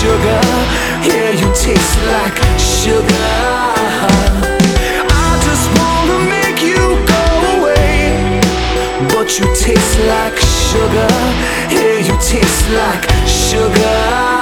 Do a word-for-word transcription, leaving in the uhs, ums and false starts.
sugar. Yeah, you taste like sugar. I just wanna make you go away, but you taste like sugar. Yeah, you taste like sugar.